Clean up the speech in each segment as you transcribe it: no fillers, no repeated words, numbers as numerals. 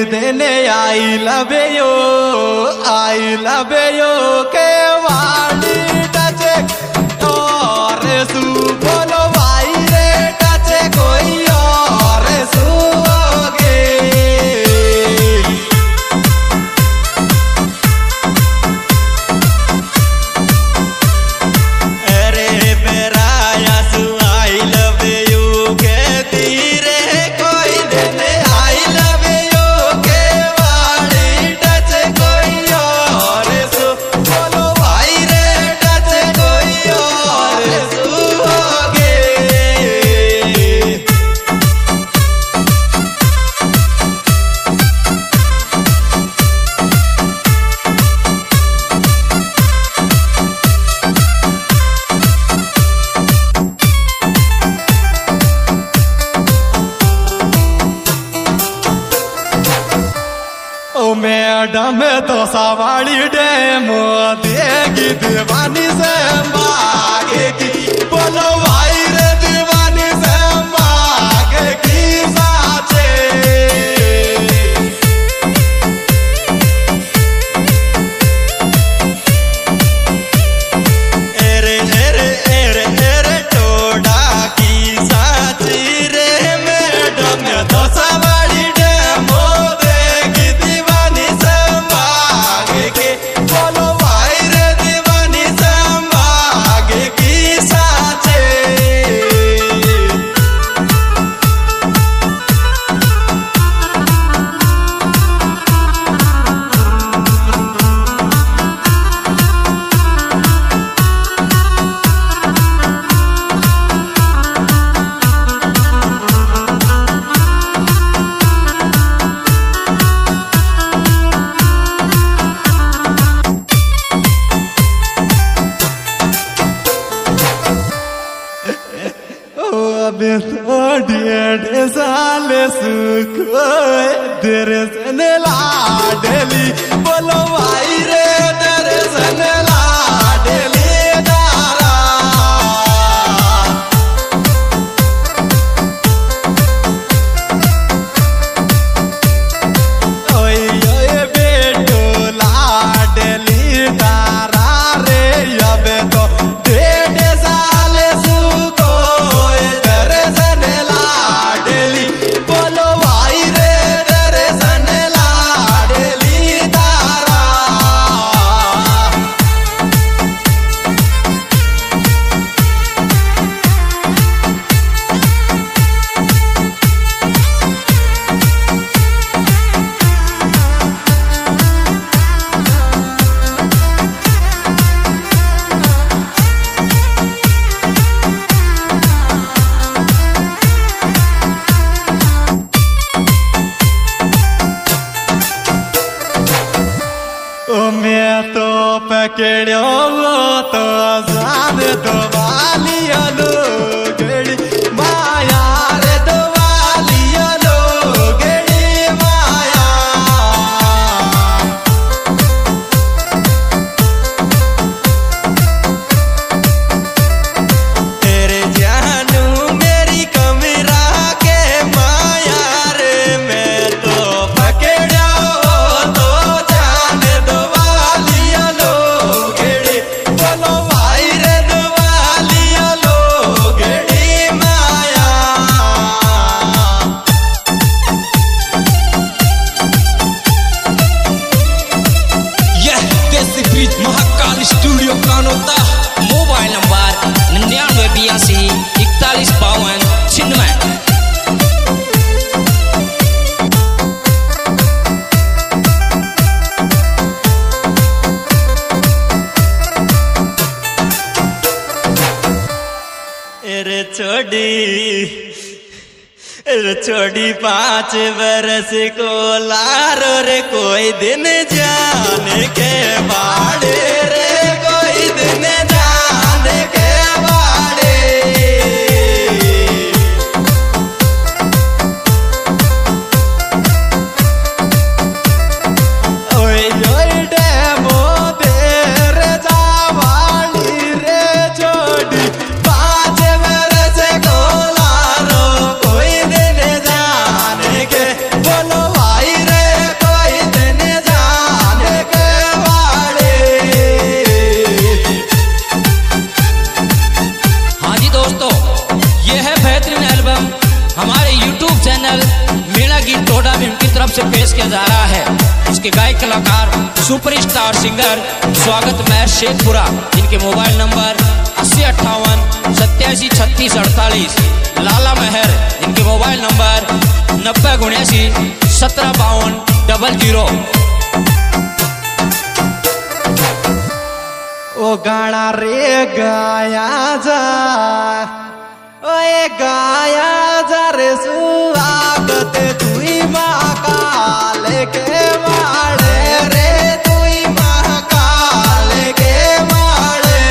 देने I love you के वाली टचे और सू बोलो भाई रे टचे कोई और सूगे अरे मेरा यासु आई लव यू के धीरे कोई देने आई लव यू के वाली टचे कोई और सू बोलो भाई रे टचे कोई और सूगे ओ मैडम तो सवाली डेमो देगी दीवानी से मांगेगी बोलो भाई रे दीवानी से मांगेगी साचे एरे एरे एरे एरे टोडा की साची रे मैडम तो सवाली डेमो देगी दीवानी से मांगेगी बोलो भाई रे दीवानी से मांगेगी साचे अबे तो 1.5 साल सुख तेरे सन लाडली बोलो भाई रे तेरे सन लाडली दारा ओए ओए बेटो लाडली दारा रे अबे तो 1.5 साल सुख तेरे सन लाडली बोलो भाई रे तेरे सन लाडली दारा ओ मैं तो पकड़ो तो जान तो वालिया लो गड़ी माया रे तो वालिया लो गड़ी माया तेरे जानू मेरी कमरा के माया रे मैं तो पकड़ो तो जान दो वालिया लो गेड़ी बोलो भाई रे दो वालिया लो गेड़ी माया यह Desi Brij Mahakal studio Kanota mobile number 9982415596। रे छोड़ी 5 बरस को लारो रे कोई दिन जाने के बाड़े रे कोई दिन जाने के बाड़े ओए ओए डेमो तेरे जावाली रे छोड़ी 5 बरस को लारो कोई दिन जाने के बोलो भाई रे गीत टोडा भीम की तरफ से पेश किया जा रहा है। इसके गायक कलाकार सुपरस्टार सिंगर स्वागत महर शेखपुरा, इनके मोबाइल नंबर 8058873648। लाला महर, इनके मोबाइल नंबर 9079175200। ओ गाना रे गाया जा, ओए गाया जा रे स्वागत तुई महाकाल के वाड़े रे, तुई महाकाल के वाड़े।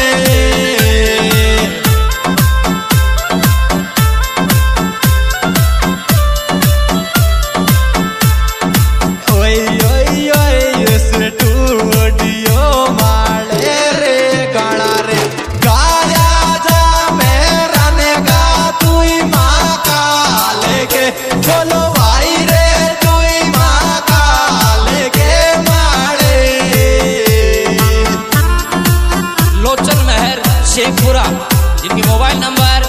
ओए ओए ओए इस टूडियो माड़े रे गाना रे गाया जा मेरा ने गा, तुई महाकाल के बोलो भाई रे, तुई महाकाल के माड़े। लोचन महर शेखपुरा, जिनके मोबाइल नंबर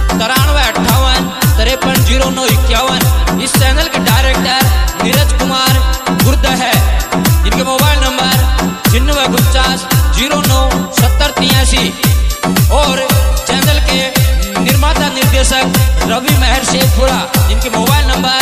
9358530951। इस चैनल के डायरेक्टर नीरज कुमार गुर्द है, जिनके मोबाइल नंबर 9949097083। और चैनल के निर्माता निर्देशक रवि महर शेखपुरा, जिनके मोबाइल नंबर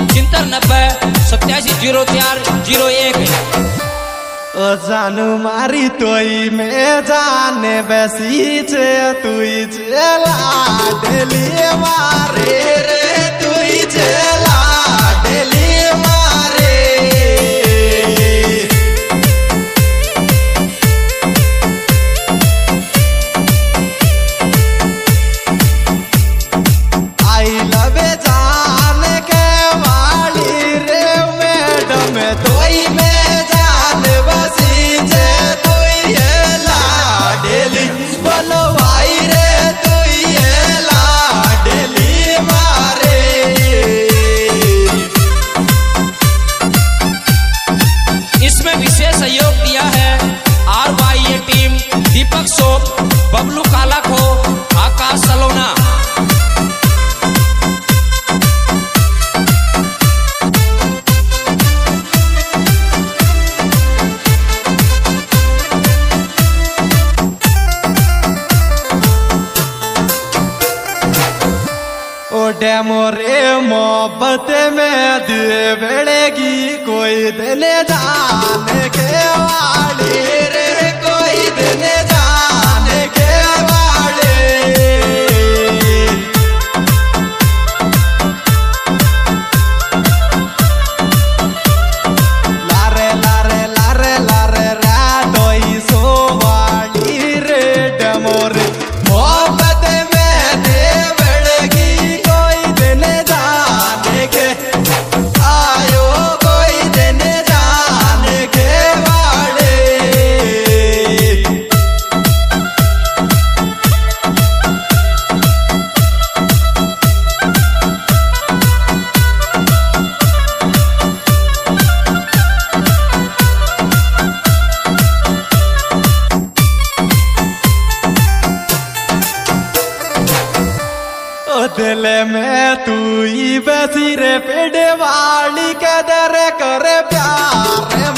7390870401। ओ जानू मारी तोई में जाने बसी छे, तुई चला डेली मारे रे, तुई चला डेली मारे। आई लव जान के वाली रे मैडम, तोई में जान बसी जे, तुई लाडेली बोलो भाई रे, तुई लाडेली मारे। इसमें विशेष सहयोग दिया है RYA टीम, दीपक सोप, बबलू कालाखो, आकाश सलोना। ओ डेमो रे मोहब्बत में दिए बेड़ेगी, कोई देने जाने के वाले रे, कोई देने जाने के वाले। लारे लारे लारे लारे रातोई सोवाली रे, डेमो रे मोहब्बत में दे बेड़ेगी, कोई देने जाने के आयो, कोई देने जाने के वाले। ओ दिल में तू ही बसी रे, पेड़ वाली के दर करे प्यार